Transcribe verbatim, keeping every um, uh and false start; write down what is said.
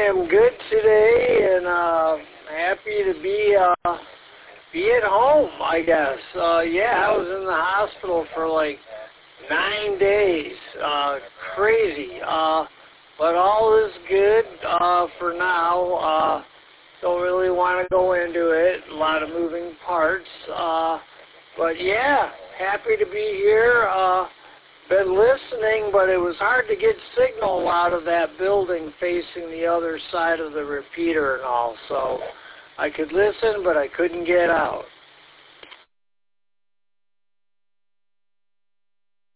am good today and uh, happy to be uh, be at home, I guess. Uh, yeah, I was in the hospital for like nine days. Uh, crazy. Uh, but all is good uh, for now. Uh, don't really want to go into it. A lot of moving parts. Uh, but yeah, happy to be here. Uh, been listening, but it was hard to get signal out of that building facing the other side of the repeater and all. So I could listen, but I couldn't get out.